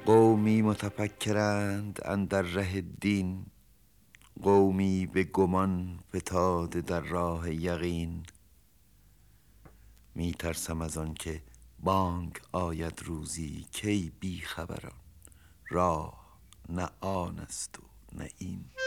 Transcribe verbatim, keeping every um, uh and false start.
قومی متفکرند اندر ره دین، قومی به گمان فتاده در راه یقین. می ترسم از آن که بانگ آید روزی، کی بی خبران راه نه آن است و نه این.